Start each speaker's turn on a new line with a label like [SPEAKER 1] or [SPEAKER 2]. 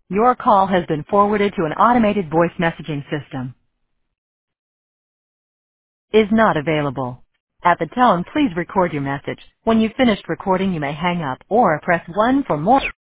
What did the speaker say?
[SPEAKER 1] Your call has been forwarded to an automated voice messaging system. Is not available. At the tone, please record your message. When you've finished recording, you may hang up or press 1 for more.